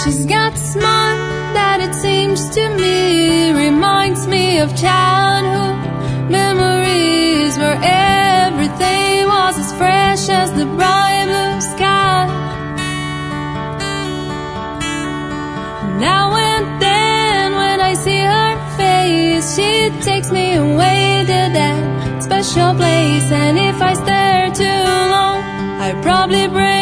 She's got a smile that it seems to me reminds me of childhood memories where everything was as fresh as the bright blue sky. Now and then when I see her face, she takes me away to that special place. And if I stare too long, I probably break